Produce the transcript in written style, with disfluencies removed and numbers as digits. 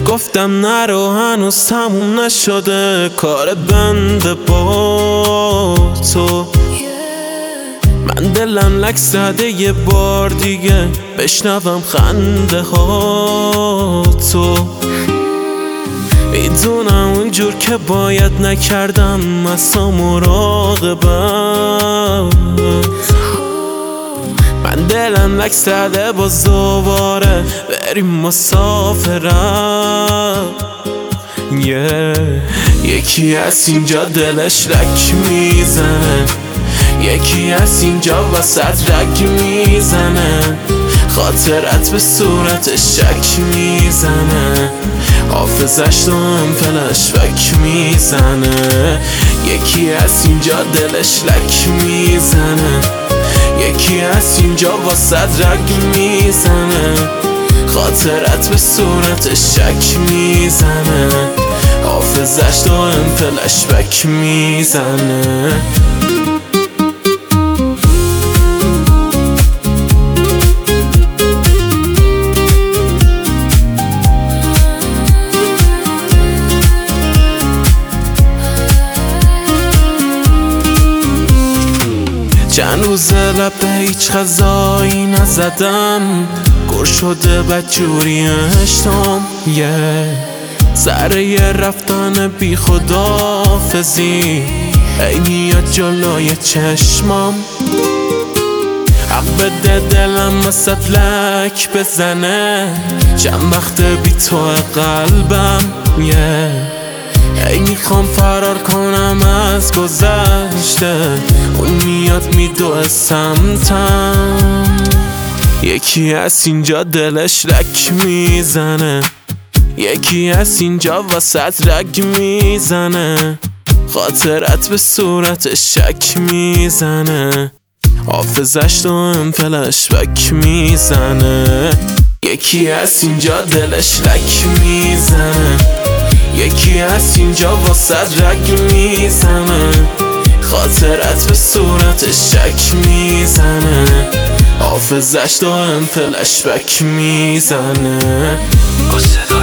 گفتم نرو هنوز تموم نشده کار بنده با تو. من دلم لک زده یه بار دیگه بشنوم خنده ها تو. میدونم اونجور که باید نکردم اصلا مراقبم. من دلم لک زده باز دوباره بریم مسافرم. یکی از اینجا دلش لک میزنه، یکی از اینجا وسط رگ میزنه، خاطرت به صورتش شک میزنه، حافظش تو هم فلشبک میزنه. یکی از اینجا دلش لک میزنه، یکی از اینجا واسط رگ میزنه، خاطرت به صورتش شک میزنه، حافظش تو هم فلشبک میزنه. چند روز لب به هیچ غذایی نزدم، گر شده بدجوری اشتام. ذره رفتن بی خداحافظی ای میاد جلوی چشمام. حق بده دلم وسط لک بزنه، چند وقت بی تو قلبم. ای میخوام فرار کنم از گذشته، اون میاد میدوه سمتم. یکی از اینجا دلش لک میزنه، یکی از اینجا وسط رگ میزنه، خاطرت به صورتش شک میزنه، حافظش تو هم فلشبک میزنه. یکی از اینجا دلش لک میزنه، یکی از اینجا واسط رگ میزنه، خاطرت به صورتش شک میزنه، حافظش تو هم فلشبک میزنه.